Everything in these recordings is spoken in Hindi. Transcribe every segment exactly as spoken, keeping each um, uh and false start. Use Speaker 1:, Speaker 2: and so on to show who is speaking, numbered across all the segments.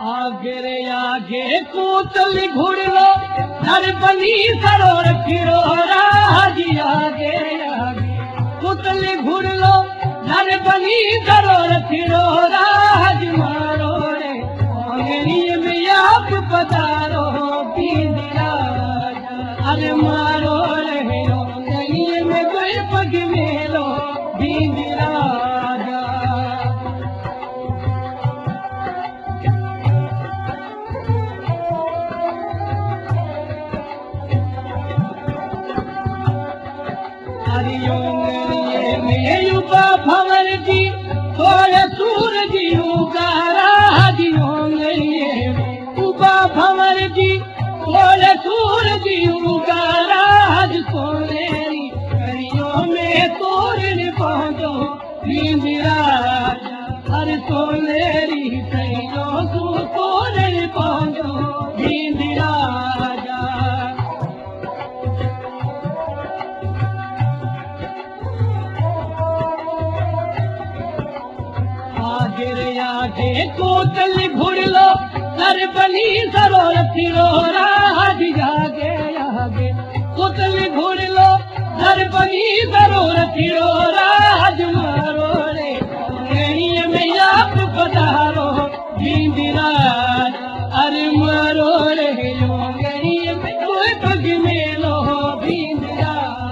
Speaker 1: आगे रे आगे कोतल घुड़लो नर बनी सरोर फिरो राजी आगे आगे कोतल घुड़लो नर बनी सरोर फिरो राज मारो रे आंगनी में आप पधारो बींदिया अरे मारो रे आंगनी में कोई पग मेलो बींदिया भंवर जी थोड़े सूरज उगारा दियोंगे उबा भंवर जी थोड़े सूरज उगारा सोनेरी करियों में तोरण पहुंचो बींदिया हर सोनेरी करियों तू तोरण पहुंचो बींदिया आगे कोतल घुड़लो नर बनी सरोर फिरो राज जागे आगे कोतल घुड़लो नर बनी सरोर फिरो राज मारो रे आंगनी में आप पधारो बींदिया अरे मारो रे आंगनी में कोई पग मेलो बींदिया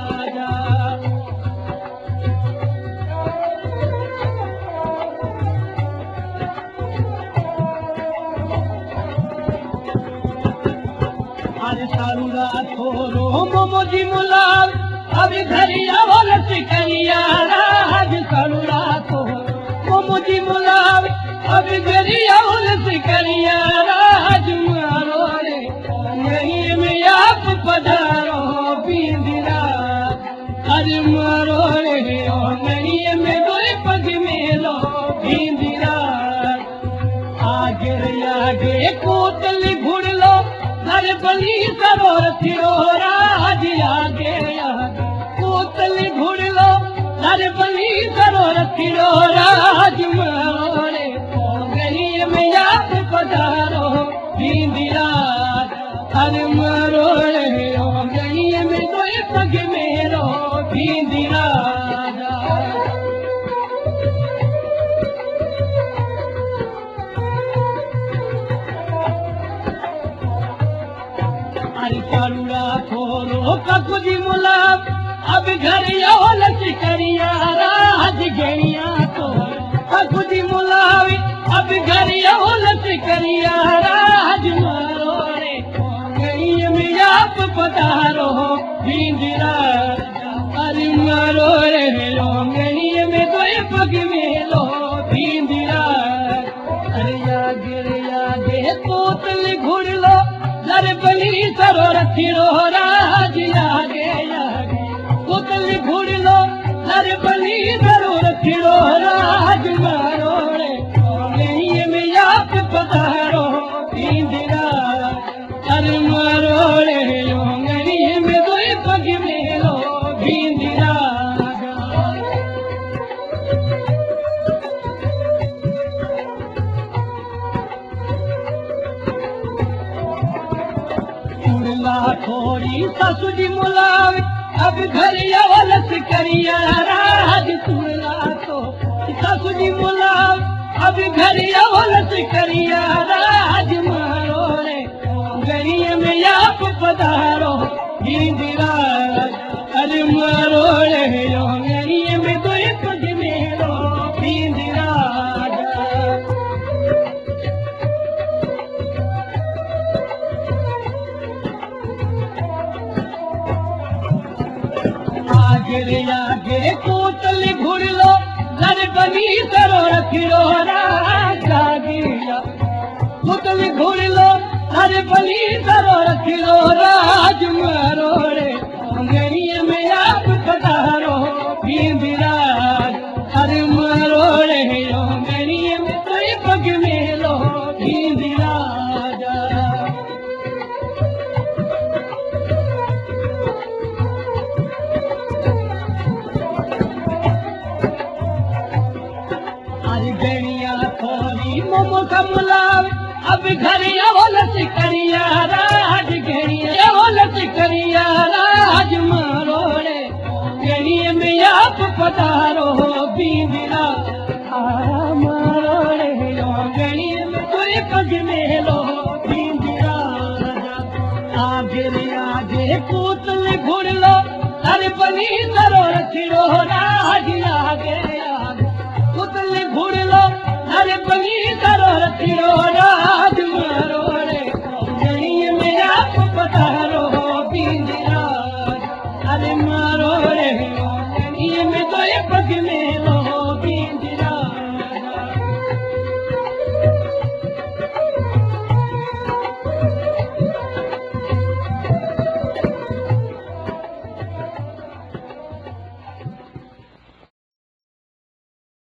Speaker 1: सारूरा थोरो मोमोजी मुलाल अब घरिया वलत करिया राज सारूरा थोरो मोमोजी मुलाल अब घरिया वलत करिया राज मारो रे आंगनी में आप पधारो बींदिया अरे मारो रे आंगनी में कोई पग मेलो बींदिया आगे आगे कोतल घुड़लो नर बनी सरोर फिरो राज आगे आगे कोतल घुड़लो नर बनी सरोर फिरो राज मारो रे आंगनी में आप पधारो बींदिया अरे मारो रे आंगनी में कोई पग मेरो बींदिया सारूरा थोरो ककुजी मुलाब अब घर लच करिया राज गणिया तो ककुजी मुलाब अब घर लच करिया राज मारो रे आंगनी में आप पधारो बींदिया अरे मारो रे आंगनी में कोई पग मेलो बींदिया अरे आगे आगे कोतल घुड़लो नर बनी सरोर फिरो राज आगे आगे कोतल घुड़लो नर बनी सरोर फिरो राज मारो रे आंगनी में आप पधारो बींदिया अरे मारो रे आंगनी में कोई पग मेलो बींदिया थोड़ी ससुरी मुलाव अब घर वलत करिया राज सुनला तो ससुरी मुलाव अब घर वलत करिया राज मारो रे आंगनी में आप पधारो बींदिया अरे मारो रे आंगनी में कोई पग मेरो बींदिया आगे आगे कोतल घुड़लो नर बनी सरोर फिरो राज आगे कोतल घुड़लो नर बनी सरोर फिरो राज मारो रे आंगनी में आप पधारो बींदिया अरे मारो रे आंगनी में कोई पग मेलो बींदिया अब घर अवलत करिया राज घेड़िया अवलत करिया राज मारोड़े घेड़िए में आप पधारो बीबिरा मारोड़े घेड़िए में कोई पग मेलो बीबिरा आगे आगे पूतल घुड़ लो अरे बनी करो रखियो राज आगे आगे पूतल घुड़ लो अरे बनी